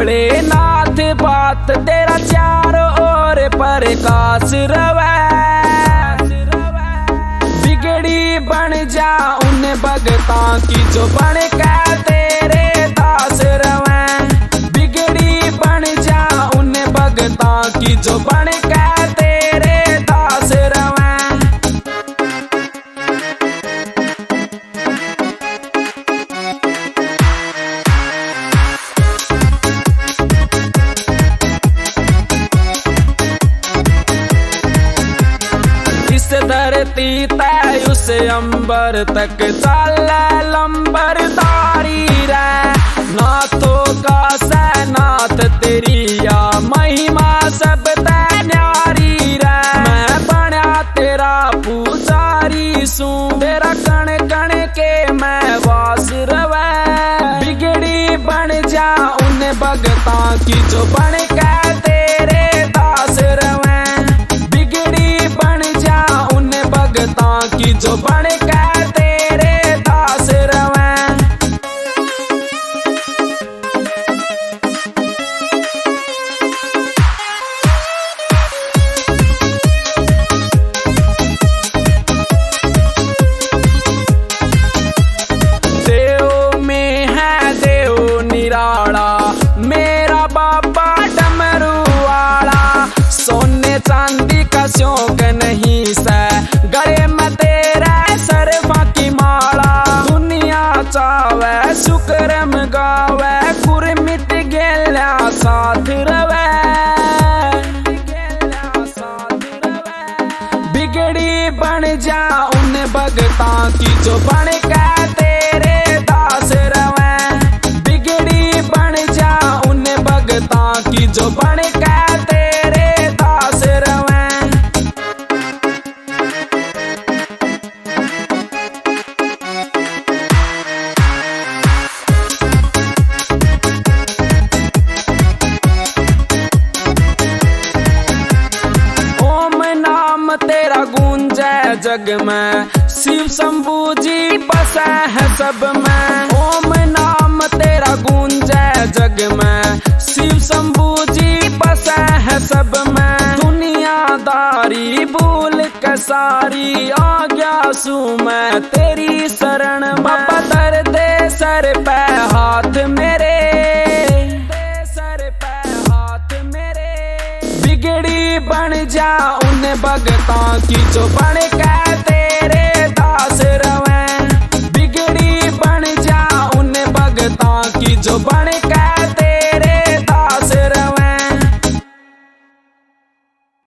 भोलेनाथ बात तेरा चारों ओर प्रकाश रवे, बिगड़ी बन जा उन भगतां की जो बन के तेरे दास रवे, बिगड़ी बन जा उन भगतां की जो बन के तेरे दास रवे। इस धरती तय उस अंबर तक चले लंबरदारी रे, नाथों का सैनाथ तेरी या महिमा सब तय न्यारी रे। मैं बना तेरा पुजारी सू, तेरा कण कण के मैं वास रवे, बिगड़ी बन जा उन भगतां की जो बन के तेरे दास रवे, बिगड़ी बन जा उन भगतां की जो बन के तेरे दास रवे। देव में है देव निराला मेरा बाबा डमरू वाला, सोने चांदी का शौक नहीं से गले में तेरा सरफा की माला। दुनिया चावे शुक्रम गावे कुरमिट गेला साथ रवे, बिगड़ी बन जा उन भगतां की जो बन के तेरे दास रवे, बिगड़ी बन जा उन भगतां की जो बन के तेरे दास रवे। ओम नाम तेरा गूंजे जग में, शिव शंभू जी बसा है सब में। ओम नाम तेरा गूंजे जग में, शिव शंभू जी बसा है सब में। दुनियादारी भूल के सारी आ गया सू मैं तेरी शरण, बाबा दर दे सर पे हाथ मेरे, सर पे हाथ मेरे, बिगड़ी बन जा उन भगतां की जो बन के तेरे दास रवे, बिगड़ी बन जा उन भगतां की जो बन